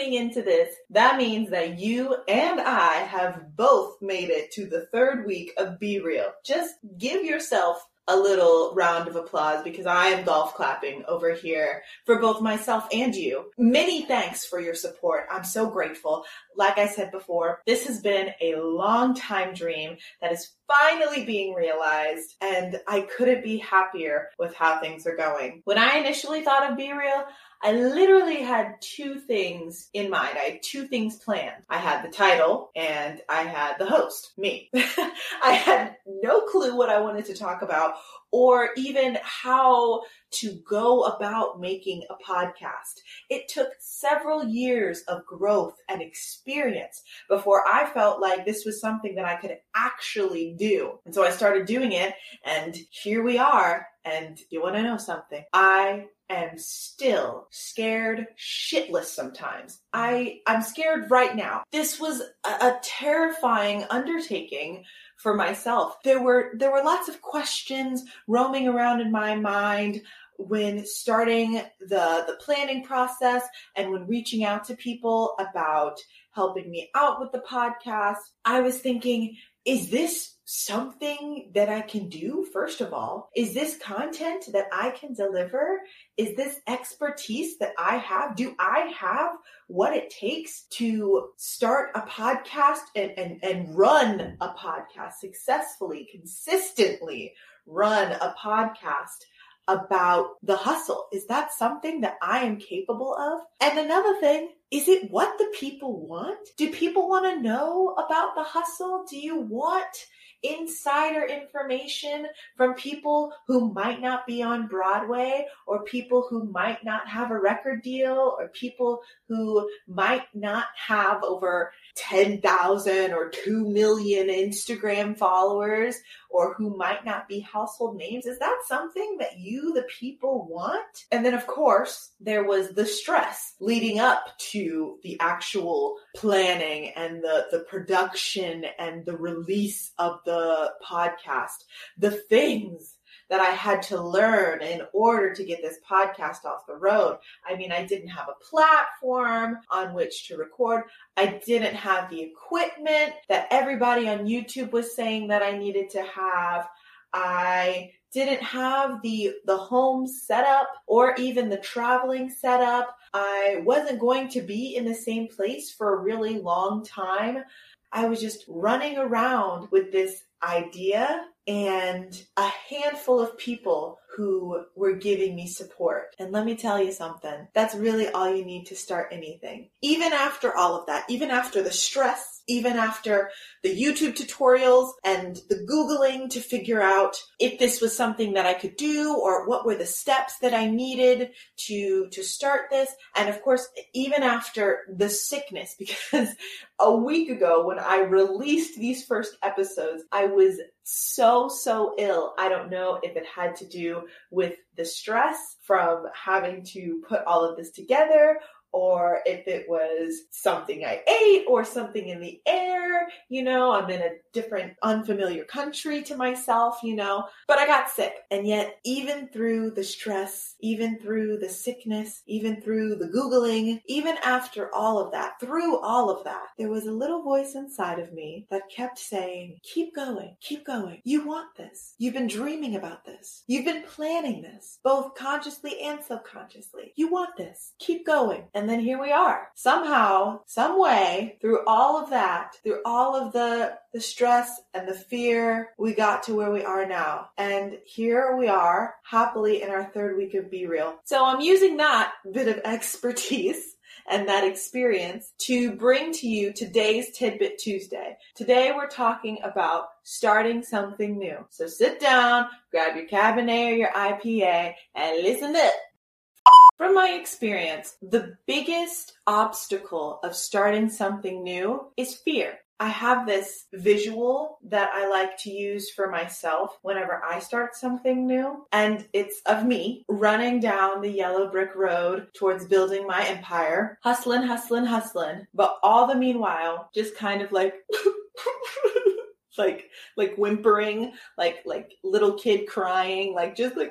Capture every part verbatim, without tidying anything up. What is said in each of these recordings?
tuning into this, that means that you and I have both made it to the third week of Be Real. Just give yourself a little round of applause because I am golf clapping over here for both myself and you. Many thanks for your support. I'm so grateful. Like I said before, this has been a long time dream that is finally being realized, and I couldn't be happier with how things are going. When I initially thought of Be Real, I literally had two things in mind. I had two things planned. I had the title and I had the host, me. I had no clue what I wanted to talk about or even how to go about making a podcast. It took several years of growth and experience before I felt like this was something that I could actually do. And so I started doing it, and here we are. And you want to know something? I am still scared shitless sometimes. I, I'm scared right now. This was a, a terrifying undertaking for myself. There were, there were lots of questions roaming around in my mind when starting the, the planning process and when reaching out to people about helping me out with the podcast. I was thinking, is this something that I can do? First of all, is this content that I can deliver? Is this expertise that I have? Do I have what it takes to start a podcast and, and, and run a podcast successfully, consistently run a podcast about the hustle? Is that something that I am capable of? And another thing, is it what the people want? Do people want to know about the hustle? Do you want insider information from people who might not be on Broadway, or people who might not have a record deal, or people who might not have over ten thousand or two million Instagram followers, or who might not be household names? Is that something that you, the people, want? And then, of course, there was the stress leading up to the actual planning and the, the production and the release of the podcast. The things that I had to learn in order to get this podcast off the road. I mean, I didn't have a platform on which to record. I didn't have the equipment that everybody on YouTube was saying that I needed to have. I didn't have the, the home setup or even the traveling setup. I wasn't going to be in the same place for a really long time. I was just running around with this idea and a handful of people who were giving me support. And let me tell you something, that's really all you need to start anything. Even after all of that, even after the stress, even after the YouTube tutorials and the Googling to figure out if this was something that I could do or what were the steps that I needed to, to start this. And of course, even after the sickness, because a week ago when I released these first episodes, I was so, so ill. I don't know if it had to do with the stress from having to put all of this together, or if it was something I ate or something in the air. You know, I'm in a different unfamiliar country to myself, you know, but I got sick. And yet, even through the stress, even through the sickness, even through the Googling, even after all of that, through all of that, there was a little voice inside of me that kept saying, keep going, keep going. You want this. You've been dreaming about this. You've been planning this, both consciously and subconsciously. You want this. Keep going. And then here we are. Somehow, some way, through all of that, through all of the, the stress and the fear, we got to where we are now. And here we are, happily in our third week of Be Real. So I'm using that bit of expertise and that experience to bring to you today's Tidbit Tuesday. Today we're talking about starting something new. So sit down, grab your Cabernet or your I P A, and listen up. From my experience, the biggest obstacle of starting something new is fear. I have this visual that I like to use for myself whenever I start something new, and it's of me running down the yellow brick road towards building my empire, hustling, hustling, hustling, but all the meanwhile, just kind of like... like, like whimpering, like, like little kid crying, like just like,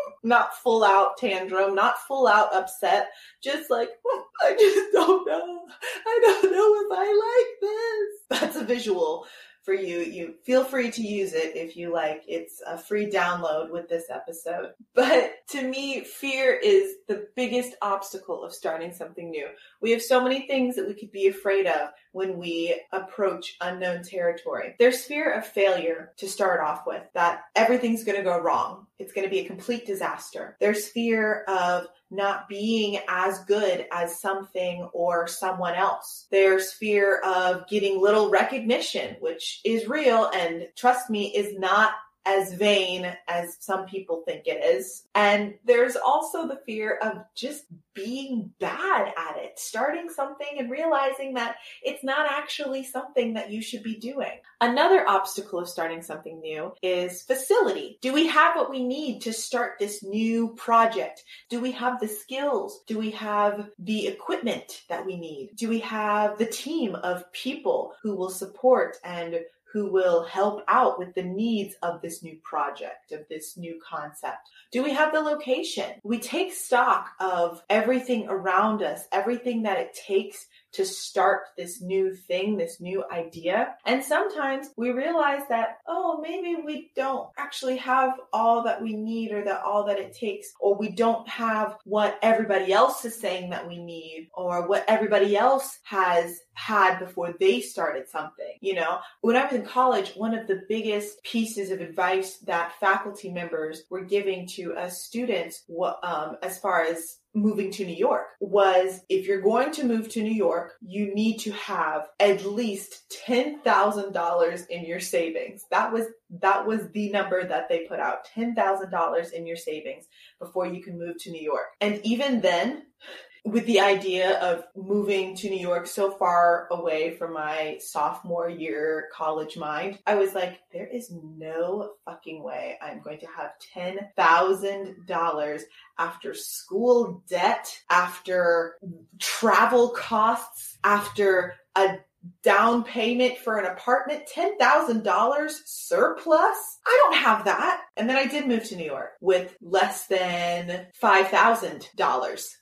Not full out tantrum, not full out upset, just like, oh, I just don't know. I don't know if I like this. That's a visual for you. You feel free to use it if you like. It's a free download with this episode. But to me, fear is the biggest obstacle of starting something new. We have so many things that we could be afraid of when we approach unknown territory. There's fear of failure to start off with, that everything's going to go wrong. It's going to be a complete disaster. There's fear of not being as good as something or someone else. There's fear of getting little recognition, which is real and, trust me, is not as vain as some people think it is. And there's also the fear of just being bad at it, starting something and realizing that it's not actually something that you should be doing. Another obstacle of starting something new is facility. Do we have what we need to start this new project? Do we have the skills? Do we have the equipment that we need? Do we have the team of people who will support and who will help out with the needs of this new project, of this new concept? Do we have the location? We take stock of everything around us, everything that it takes to start this new thing, this new idea. And sometimes we realize that, oh, maybe we don't actually have all that we need or that all that it takes, or we don't have what everybody else is saying that we need, or what everybody else has had before they started something. You know, when I was in college, one of the biggest pieces of advice that faculty members were giving to us students, um, as far as moving to New York, was if you're going to move to New York, you need to have at least ten thousand dollars in your savings. That was that was the number that they put out, ten thousand dollars in your savings before you can move to New York. And even then, with the idea of moving to New York so far away from my sophomore year college mind, I was like, there is no fucking way I'm going to have ten thousand dollars after school debt, after travel costs, after a down payment for an apartment, ten thousand dollars surplus? I don't have that. And then I did move to New York with less than five thousand dollars.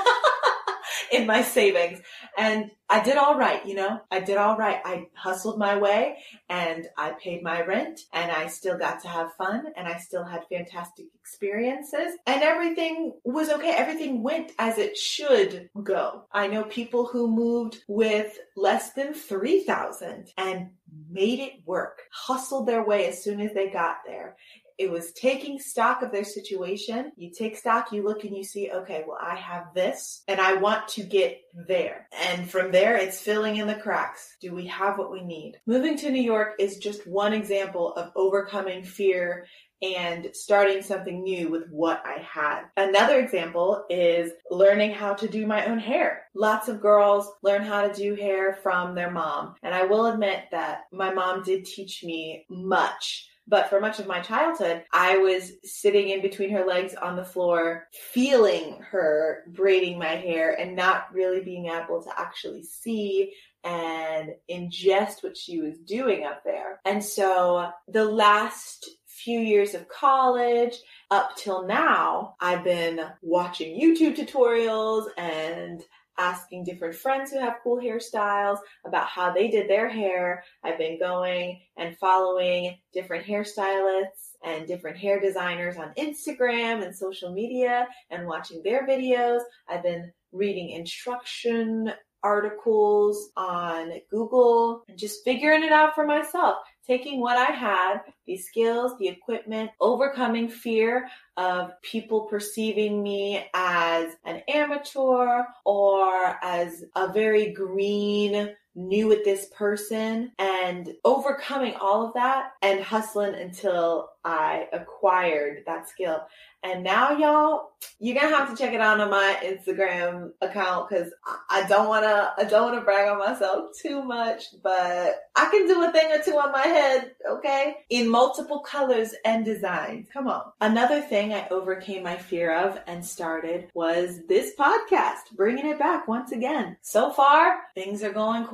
In my savings. And I did all right, you know, I did all right. I hustled my way and I paid my rent and I still got to have fun and I still had fantastic experiences and everything was okay. Everything went as it should go. I know people who moved with less than three thousand and made it work, hustled their way as soon as they got there. It was taking stock of their situation. You take stock, you look and you see, okay, well, I have this and I want to get there. And from there, it's filling in the cracks. Do we have what we need? Moving to New York is just one example of overcoming fear and starting something new with what I had. Another example is learning how to do my own hair. Lots of girls learn how to do hair from their mom. And I will admit that my mom did teach me much. But for much of my childhood, I was sitting in between her legs on the floor, feeling her braiding my hair and not really being able to actually see and ingest what she was doing up there. And so the last few years of college up till now, I've been watching YouTube tutorials and asking different friends who have cool hairstyles about how they did their hair. I've been going and following different hairstylists and different hair designers on Instagram and social media and watching their videos. I've been reading instruction articles on Google and just figuring it out for myself, taking what I had, the skills, the equipment, overcoming fear of people perceiving me as an amateur or as a very green, new at this person, and overcoming all of that and hustling until I acquired that skill. And now, y'all, you're gonna have to check it out on my Instagram account because I don't wanna, I don't wanna brag on myself too much, but I can do a thing or two on my head, okay? In multiple colors and designs. Come on. Another thing I overcame my fear of and started was this podcast, bringing it back once again. So far, things are going quite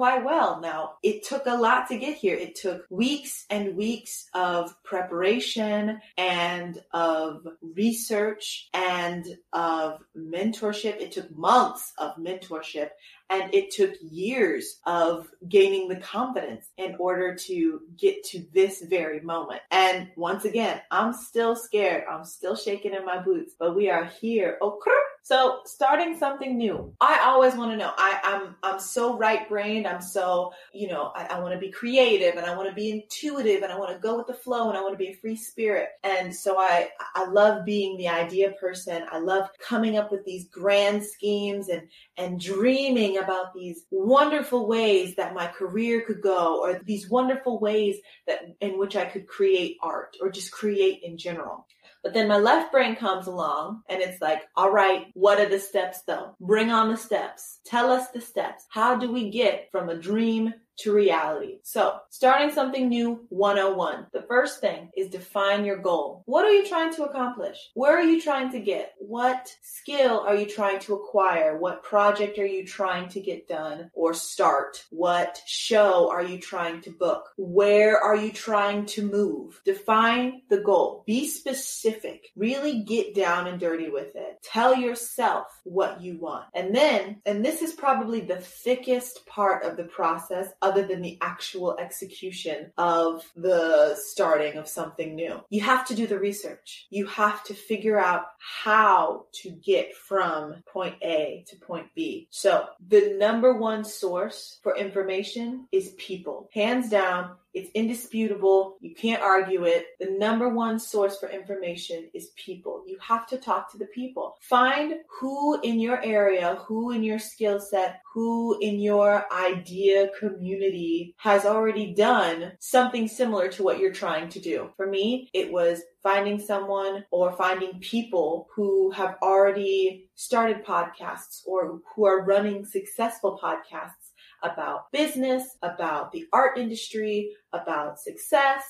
quite well. Now, it took a lot to get here. It took weeks and weeks of preparation and of research and of mentorship. It took months of mentorship. And it took years of gaining the confidence in order to get to this very moment. And once again, I'm still scared. I'm still shaking in my boots, but we are here. Okay. So starting something new. I always want to know. I, I'm I'm so right-brained. I'm so, you know, I, I want to be creative and I want to be intuitive and I want to go with the flow and I want to be a free spirit. And so I I love being the idea person. I love coming up with these grand schemes and and dreaming about these wonderful ways that my career could go, or these wonderful ways that in which I could create art or just create in general. But then my left brain comes along and it's like, all right, what are the steps though? Bring on the steps. Tell us the steps. How do we get from a dream to reality? So starting something new one oh one. The first thing is define your goal. What are you trying to accomplish? Where are you trying to get? What skill are you trying to acquire? What project are you trying to get done or start? What show are you trying to book? Where are you trying to move? Define the goal. Be specific. Really get down and dirty with it. Tell yourself what you want. And then, and this is probably the thickest part of the process, other than the actual execution of the starting of something new. You have to do the research. You have to figure out how to get from point A to point B. So the number one source for information is people. Hands down, it's indisputable. You can't argue it. The number one source for information is people. You have to talk to the people. Find who in your area, who in your skill set, who in your idea community has already done something similar to what you're trying to do. For me, it was finding someone or finding people who have already started podcasts or who are running successful podcasts about business, about the art industry, about success,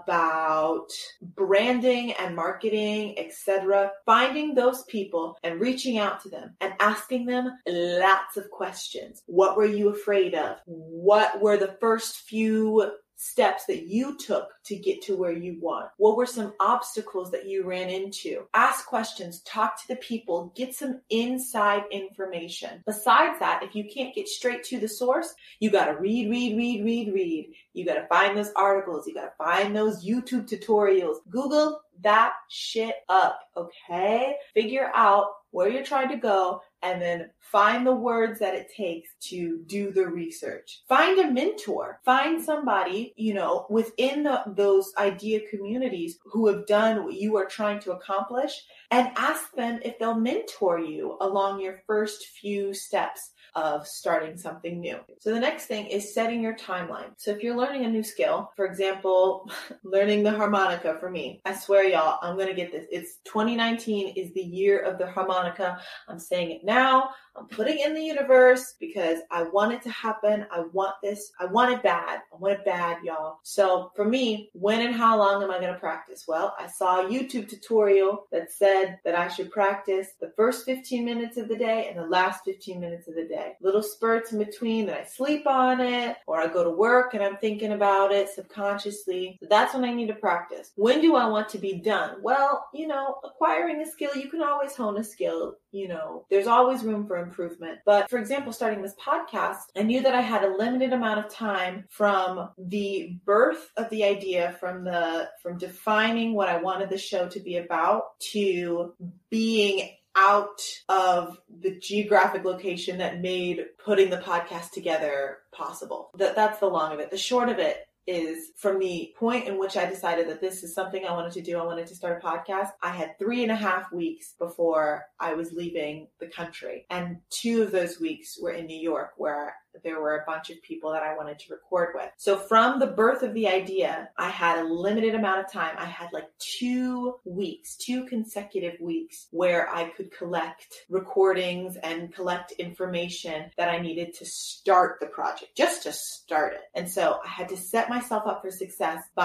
about branding and marketing, et cetera. Finding those people and reaching out to them and asking them lots of questions. What were you afraid of? What were the first few steps that you took to get to where you want? What were some obstacles that you ran into? Ask questions, talk to the people, get some inside information. Besides that, if you can't get straight to the source, you got to read, read, read, read, read. You got to find those articles. You got to find those YouTube tutorials. Google that shit up, okay? Figure out where you're trying to go and then find the words that it takes to do the research. Find a mentor. Find somebody, you know, within the, those idea communities who have done what you are trying to accomplish, and ask them if they'll mentor you along your first few steps of starting something new. So the next thing is setting your timeline. So if you're learning a new skill, for example, learning the harmonica for me, I swear y'all, I'm going to get this. It's twenty nineteen is the year of the harmonica. I'm saying it now. I'm putting it in the universe because I want it to happen. I want this. I want it bad. I want it bad, y'all. So for me, when and how long am I going to practice? Well, I saw a YouTube tutorial that said that I should practice the first fifteen minutes of the day and the last fifteen minutes of the day. Little spurts in between that I sleep on it, or I go to work and I'm thinking about it subconsciously. So that's when I need to practice. When do I want to be done? Well, you know, acquiring a skill, you can always hone a skill. You know, there's always room for improvement. But for example, starting this podcast, I knew that I had a limited amount of time from the birth of the idea, from the, from defining what I wanted the show to be about, to being out of the geographic location that made putting the podcast together possible. That, that's the long of it. The short of it is, from the point in which I decided that this is something I wanted to do, I wanted to start a podcast, I had three and a half weeks before I was leaving the country. And two of those weeks were in New York, where there were a bunch of people that I wanted to record with. So from the birth of the idea, I had a limited amount of time. I had like two weeks, two consecutive weeks where I could collect recordings and collect information that I needed to start the project, just to start it. And so I had to set myself up for success by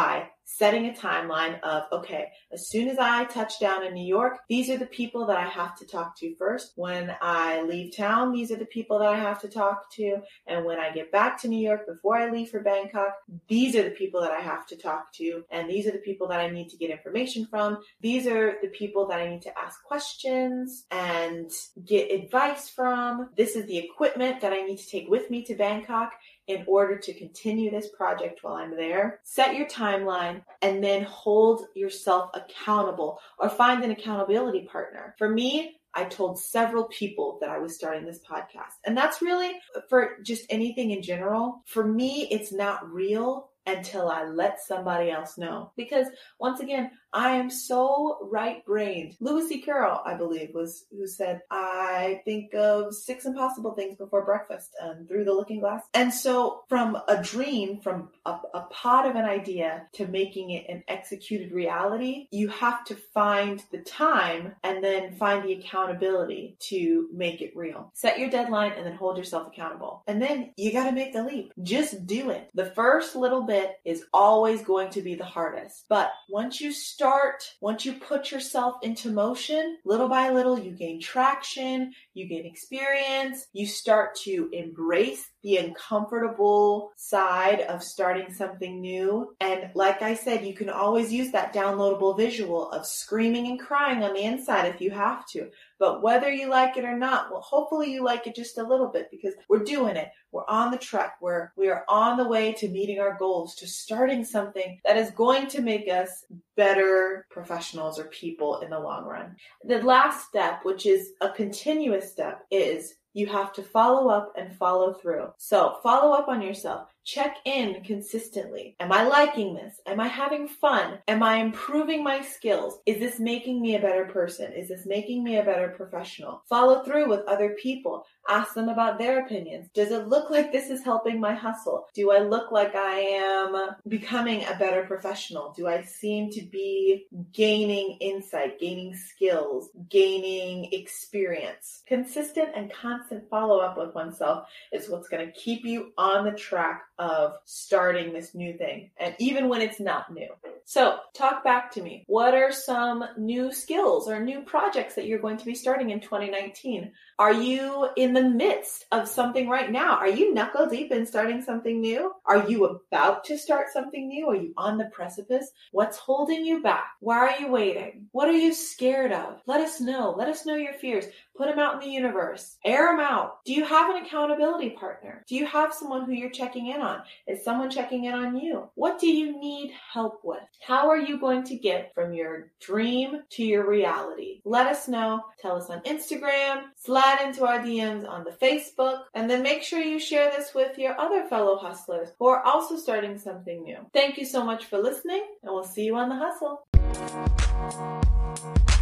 setting a timeline of, okay, as soon as I touch down in New York, these are the people that I have to talk to first. When I leave town, these are the people that I have to talk to. And when I get back to New York, before I leave for Bangkok, these are the people that I have to talk to. And these are the people that I need to get information from. These are the people that I need to ask questions and get advice from. This is the equipment that I need to take with me to Bangkok in order to continue this project while I'm there. Set your timeline and then hold yourself accountable or find an accountability partner. For me, I told several people that I was starting this podcast. And that's really for just anything in general. For me, it's not real until I let somebody else know. Because once again, I am so right-brained. Lewis C. Carroll, I believe, was who said, I think of six impossible things before breakfast and through the looking glass. And so from a dream, from a, a pot of an idea to making it an executed reality, you have to find the time and then find the accountability to make it real. Set your deadline and then hold yourself accountable. And then you got to make the leap. Just do it. The first little bit is always going to be the hardest. But once you start Start, once you put yourself into motion, little by little, you gain traction, you gain experience, you start to embrace the uncomfortable side of starting something new. And like I said, you can always use that downloadable visual of screaming and crying on the inside if you have to. But whether you like it or not, well, hopefully you like it just a little bit because we're doing it. We're on the track. We're, we are on the way to meeting our goals, to starting something that is going to make us better professionals or people in the long run. The last step, which is a continuous step, is you have to follow up and follow through. So follow up on yourself. Check in consistently. Am I liking this? Am I having fun? Am I improving my skills? Is this making me a better person? Is this making me a better professional? Follow through with other people. Ask them about their opinions. Does it look like this is helping my hustle? Do I look like I am becoming a better professional? Do I seem to be gaining insight, gaining skills, gaining experience? Consistent and constant follow-up with oneself is what's going to keep you on the track of starting this new thing, and even when it's not new. So talk back to me. What are some new skills or new projects that you're going to be starting in twenty nineteen? Are you in the midst of something right now? Are you knuckle deep in starting something new? Are you about to start something new? Are you on the precipice? What's holding you back? Why are you waiting? What are you scared of? Let us know. Let us know your fears. Put them out in the universe. Air them out. Do you have an accountability partner? Do you have someone who you're checking in on? Is someone checking in on you? What do you need help with? How are you going to get from your dream to your reality? Let us know. Tell us on Instagram. Slide into our D Ms on the Facebook. And then make sure you share this with your other fellow hustlers who are also starting something new. Thank you so much for listening, and we'll see you on the hustle.